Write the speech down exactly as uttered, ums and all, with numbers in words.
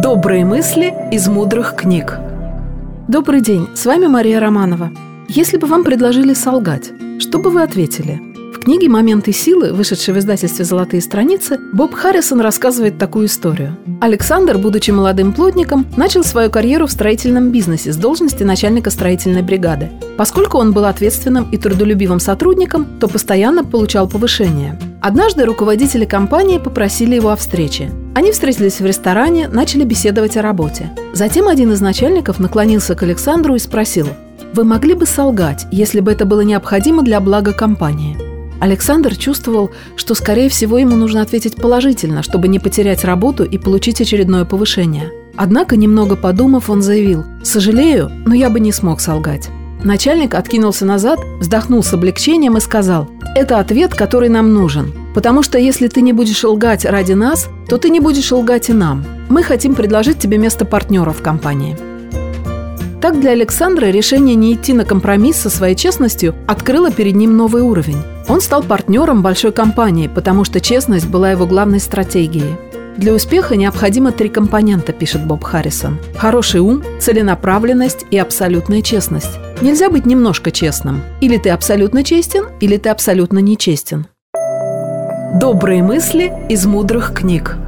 Добрые мысли из мудрых книг. Добрый день, с вами Мария Романова. Если бы вам предложили солгать, что бы вы ответили? В книге «Моменты силы», вышедшей в издательстве «Золотые страницы», Боб Харрисон рассказывает такую историю. Александр, будучи молодым плотником, начал свою карьеру в строительном бизнесе с должности начальника строительной бригады. Поскольку он был ответственным и трудолюбивым сотрудником, то постоянно получал повышение. Однажды руководители компании попросили его о встрече. Они встретились в ресторане, начали беседовать о работе. Затем один из начальников наклонился к Александру и спросил: «Вы могли бы солгать, если бы это было необходимо для блага компании?» Александр чувствовал, что, скорее всего, ему нужно ответить положительно, чтобы не потерять работу и получить очередное повышение. Однако, немного подумав, он заявил: «Сожалею, но я бы не смог солгать». Начальник откинулся назад, вздохнул с облегчением и сказал: «Это ответ, который нам нужен. Потому что если ты не будешь лгать ради нас, то ты не будешь лгать и нам. Мы хотим предложить тебе место партнера в компании». Так для Александра решение не идти на компромисс со своей честностью открыло перед ним новый уровень. Он стал партнером большой компании, потому что честность была его главной стратегией. Для успеха необходимо три компонента, пишет Боб Харрисон: хороший ум, целенаправленность и абсолютная честность. Нельзя быть немножко честным. Или ты абсолютно честен, или ты абсолютно нечестен. Добрые мысли из мудрых книг.